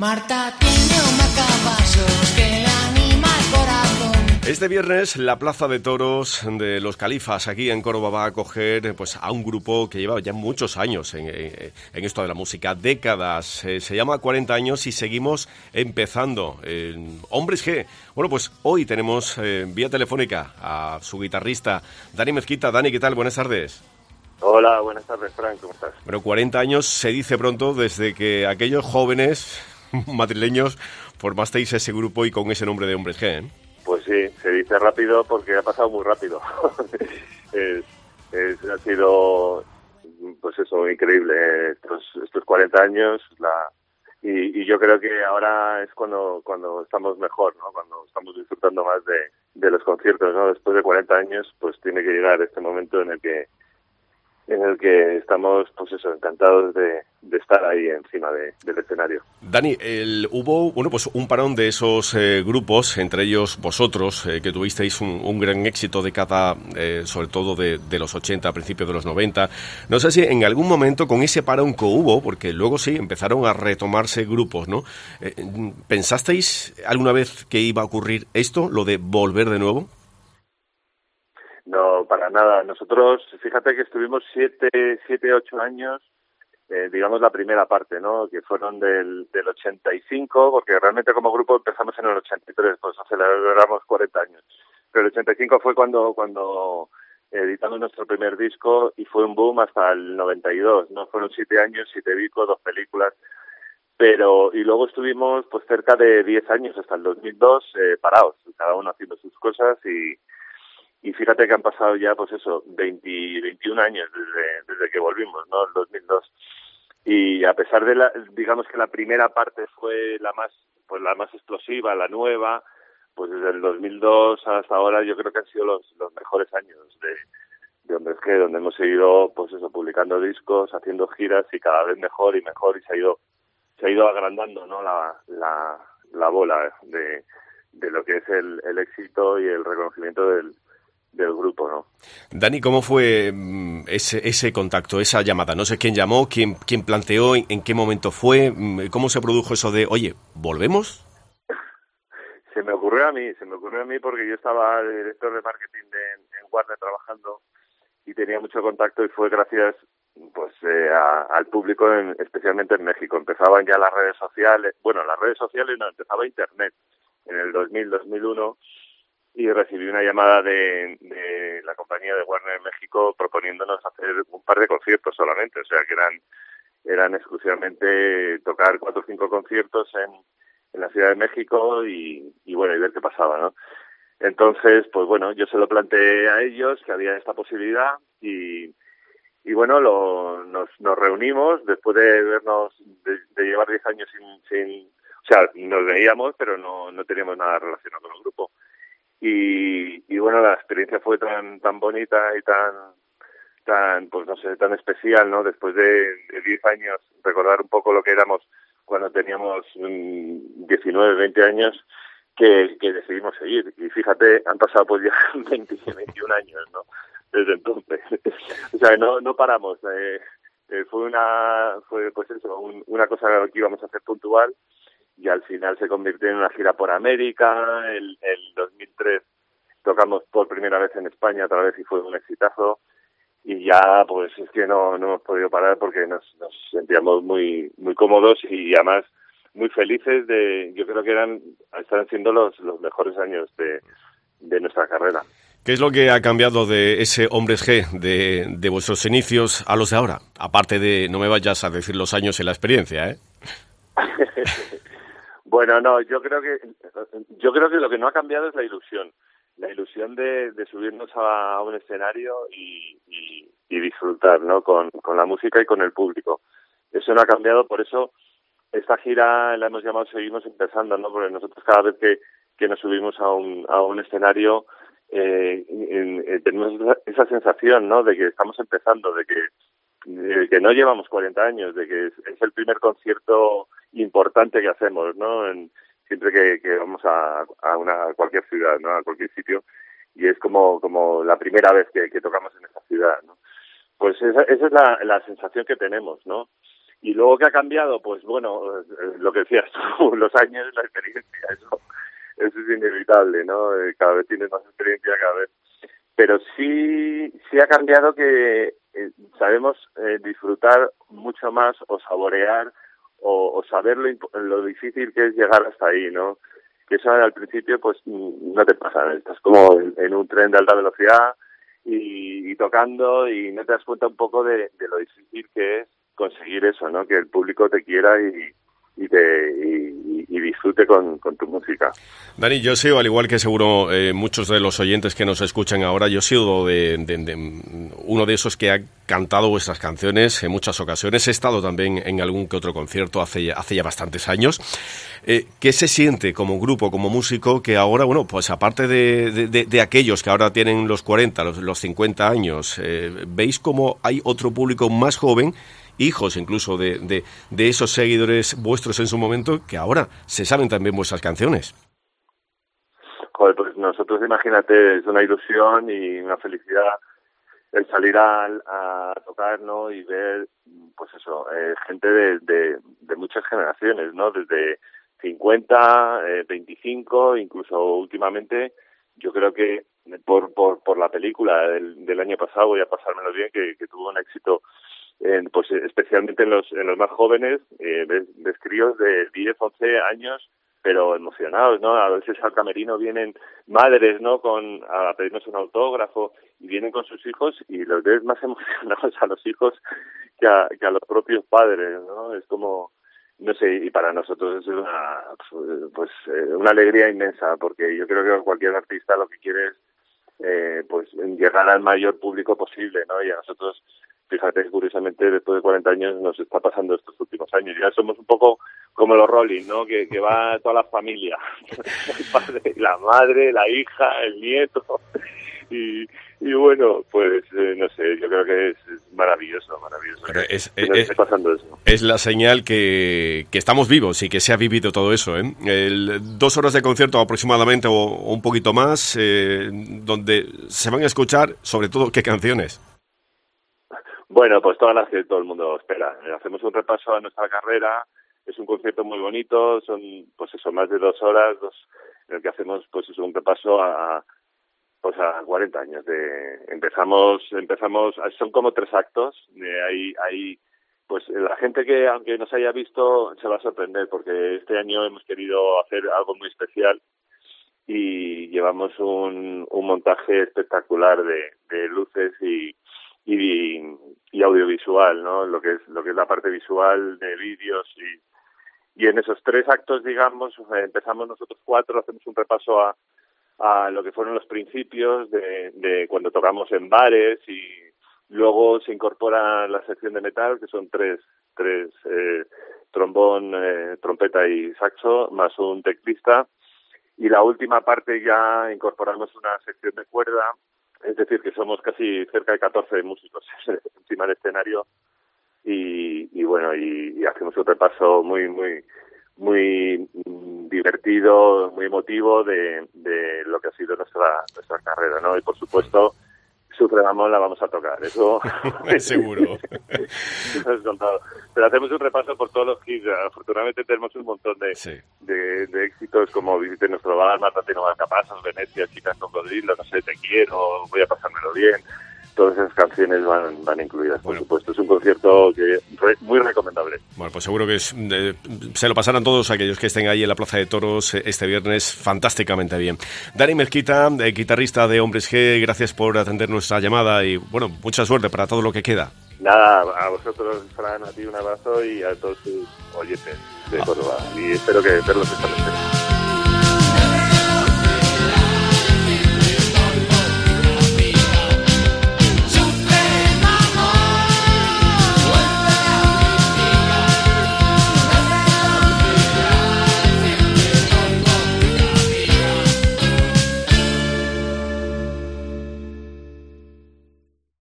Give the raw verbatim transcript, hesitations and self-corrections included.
Marta tiene un marcapasos que le anima el corazón. Este viernes la Plaza de Toros de los Califas aquí en Córdoba va a acoger pues, a un grupo que lleva ya muchos años en, en, en esto de la música, décadas. Eh, se llama cuarenta años y seguimos empezando. Eh, Hombres G. Bueno, pues hoy tenemos eh, vía telefónica a su guitarrista Dani Mezquita. Dani, ¿qué tal? Buenas tardes. Hola, buenas tardes, Frank, ¿cómo estás? Bueno, cuarenta años se dice pronto desde que aquellos jóvenes madrileños formasteis ese grupo y con ese nombre de Hombres G, ¿eh? Pues sí, se dice rápido porque ha pasado muy rápido. es, es, ha sido, pues eso, increíble, estos, estos cuarenta años, la, y, y yo creo que ahora es cuando cuando estamos mejor, ¿no? Cuando estamos disfrutando más de, de los conciertos, ¿no? Después de cuarenta años, pues tiene que llegar este momento en el que en el que estamos, pues eso, encantados de, de estar ahí encima de, del escenario. Dani, el, hubo bueno pues un parón de esos eh, grupos, entre ellos vosotros, eh, que tuvisteis un, un gran éxito de cada, eh, sobre todo de, de los ochenta, a principios de los noventa. No sé si en algún momento con ese parón que hubo, porque luego sí empezaron a retomarse grupos, ¿no? Eh, ¿Pensasteis alguna vez que iba a ocurrir esto, lo de volver de nuevo? No, para nada. Nosotros, fíjate que estuvimos siete, siete, ocho años, eh, digamos la primera parte, ¿no? Que fueron del, del ochenta y cinco, porque realmente como grupo empezamos en el ochenta y tres, pues celebramos cuarenta años. Pero el ochenta y cinco fue cuando, cuando editamos nuestro primer disco y fue un boom hasta el noventa y dos, ¿no? Fueron siete años, siete discos, dos películas. Pero, y luego estuvimos pues cerca de diez años, hasta el dos mil dos, eh, parados, cada uno haciendo sus cosas y Y fíjate que han pasado ya, pues eso, veinte, veintiún años desde, desde que volvimos, ¿no? El dos mil dos. Y a pesar de la, digamos que la primera parte fue la más, pues la más explosiva, la nueva, pues desde el dos mil dos hasta ahora yo creo que han sido los, los mejores años de, de Hombres G, donde hemos seguido, pues eso, publicando discos, haciendo giras y cada vez mejor y mejor y se ha ido, se ha ido agrandando, ¿no? La, la, la bola de, de lo que es el, el éxito y el reconocimiento del del grupo, ¿no? Dani, ¿cómo fue ese ese contacto, esa llamada? No sé quién llamó, quién quién planteó, en, en qué momento fue, cómo se produjo eso de, oye, ¿volvemos? Se me ocurrió a mí, se me ocurrió a mí porque yo estaba de director de marketing de, en Warner trabajando y tenía mucho contacto y fue gracias pues eh, a, al público, en, especialmente en México. Empezaban ya las redes sociales, bueno, las redes sociales no, empezaba Internet en el dos mil, dos mil uno. Y recibí una llamada de, de la compañía de Warner en México proponiéndonos hacer un par de conciertos solamente, o sea que eran eran exclusivamente tocar cuatro o cinco conciertos en, en la Ciudad de México y, y bueno, y ver qué pasaba, ¿no? Entonces, pues bueno, yo se lo planteé a ellos que había esta posibilidad y, y bueno, lo, nos, nos reunimos después de vernos, de, de llevar diez años sin, sin, o sea, nos veíamos, pero no, no teníamos nada relacionado con el grupo. Y, y bueno, la experiencia fue tan tan bonita y tan, tan pues no sé, tan especial, ¿no? Después de, de diez años, recordar un poco lo que éramos cuando teníamos mmm, diecinueve, veinte años, que, que decidimos seguir. Y fíjate, han pasado pues ya veinte, veintiún años, ¿no? Desde entonces. O sea, no no paramos. Eh, eh, fue una, fue pues eso, un, una cosa que íbamos a hacer puntual. Y al final se convirtió en una gira por América. El, el dos mil tres tocamos por primera vez en España otra vez y fue un exitazo. Y ya, pues es que no, no hemos podido parar porque nos, nos sentíamos muy muy cómodos y además muy felices de, yo creo que eran, están siendo los, los mejores años de, de nuestra carrera. ¿Qué es lo que ha cambiado de ese Hombres G, de, de vuestros inicios a los de ahora? Aparte de, no me vayas a decir los años y la experiencia, ¿eh? Bueno, no, yo creo que yo creo que lo que no ha cambiado es la ilusión, la ilusión de, de subirnos a un escenario y, y, y disfrutar, ¿no? Con, con la música y con el público. Eso no ha cambiado, por eso esta gira la hemos llamado Seguimos Empezando, ¿no? Porque nosotros cada vez que, que nos subimos a un a un escenario eh, en, en, tenemos esa, esa sensación, ¿no? De que estamos empezando, de que de que no llevamos cuarenta años, de que es, es el primer concierto importante que hacemos, ¿no? En, siempre que, que vamos a, a una a cualquier ciudad, ¿no? A cualquier sitio, y es como como la primera vez que, que tocamos en esa ciudad, ¿no? Pues esa, esa es la, la sensación que tenemos, ¿no? Y luego, ¿qué ha cambiado? Pues bueno, lo que decías tú, los años, la experiencia, eso, eso es inevitable, ¿no? Cada vez tienes más experiencia, cada vez. Pero sí, sí ha cambiado que eh, sabemos eh, disfrutar mucho más o saborear o, o saber lo, lo difícil que es llegar hasta ahí, ¿no? Que eso al principio pues no te pasa, ¿no? Estás como en, en un tren de alta velocidad y, y tocando y no te das cuenta un poco de, de lo difícil que es conseguir eso, ¿no? Que el público te quiera y, y, te, y, y disfrute con, con tu música. Dani, yo he sido, al igual que seguro eh, muchos de los oyentes que nos escuchan ahora, yo he sido de, de, de uno de esos que ha cantado vuestras canciones en muchas ocasiones. He estado también en algún que otro concierto hace, hace ya bastantes años. Eh, ¿Qué se siente como grupo, como músico, que ahora, bueno, pues aparte de, de, de, de aquellos que ahora tienen los cuarenta, los, los cincuenta años, eh, veis como hay otro público más joven, hijos incluso de, de, de esos seguidores vuestros en su momento, que ahora se saben también vuestras canciones? Joder, pues nosotros, imagínate, es una ilusión y una felicidad el salir a, a tocar, ¿no? Y ver, pues eso, eh, gente de, de, de muchas generaciones, ¿no? Desde cincuenta, eh, veinticinco, incluso últimamente, yo creo que por por por la película del, del año pasado, Voy a pasármelo bien, que, que tuvo un éxito, en, pues especialmente en los en los más jóvenes, eh, ves, ves críos de diez, once años, pero emocionados, ¿no? A veces al camerino vienen madres, ¿no? Con a pedirnos un autógrafo y vienen con sus hijos y los ves más emocionados a los hijos que a, que a los propios padres, ¿no? Es como, no sé, y para nosotros es una, pues, una alegría inmensa, porque yo creo que cualquier artista lo que quiere es, eh, pues, llegar al mayor público posible, ¿no? Y a nosotros, fíjate, curiosamente, después de cuarenta años nos está pasando estos últimos años. Ya somos un poco como los Rolling, ¿no? Que, que va toda la familia, el padre, la madre, la hija, el nieto. Y, y bueno, pues eh, no sé, yo creo que es, es maravilloso, maravilloso. Pero es, que es, nos es, esté pasando eso. Es la señal que, que estamos vivos y que se ha vivido todo eso, ¿eh? El, dos horas de concierto aproximadamente o, o un poquito más, eh, donde se van a escuchar, sobre todo, ¿qué canciones? Bueno, pues todas las que todo el mundo espera. Hacemos un repaso a nuestra carrera. Es un concierto muy bonito, son pues eso, más de dos horas, dos, en el que hacemos pues eso, un repaso a pues a cuarenta años de empezamos empezamos son como tres actos, de ahí ahí pues la gente que aunque nos haya visto se va a sorprender, porque este año hemos querido hacer algo muy especial y llevamos un un montaje espectacular de, de luces y y y audiovisual, ¿no? Lo que es lo que es la parte visual de vídeos y y en esos tres actos, digamos, empezamos nosotros cuatro, hacemos un repaso a, a lo que fueron los principios de, de cuando tocamos en bares, y luego se incorpora la sección de metal, que son tres, tres eh, trombón, eh, trompeta y saxo, más un teclista, y la última parte ya incorporamos una sección de cuerda, es decir, que somos casi cerca de catorce músicos encima del escenario. Y, y bueno, y, y hacemos un repaso muy, muy, muy divertido, muy emotivo de, de lo que ha sido nuestra nuestra carrera, ¿no? Y por supuesto, Sufre Mamón la vamos a tocar, eso seguro. Pero hacemos un repaso por todos los hits. Afortunadamente tenemos un montón de, sí. de, de éxitos como Visite nuestro bar, Mátate no Marcapasos, Venecia, Chicas Cocodrilo, No sé, Te quiero, Voy a pasármelo bien. Todas esas canciones van, van incluidas, por bueno. supuesto. Es un concierto que re, muy recomendable. Bueno, pues seguro que es, eh, se lo pasarán todos aquellos que estén ahí en la Plaza de Toros este viernes fantásticamente bien. Dani Mezquita, eh, guitarrista de Hombres G, gracias por atender nuestra llamada y, bueno, mucha suerte para todo lo que queda. Nada, a vosotros, Fran, a ti un abrazo y a todos tus oyentes de Córdoba. Ah. Y espero que verlos esta noche.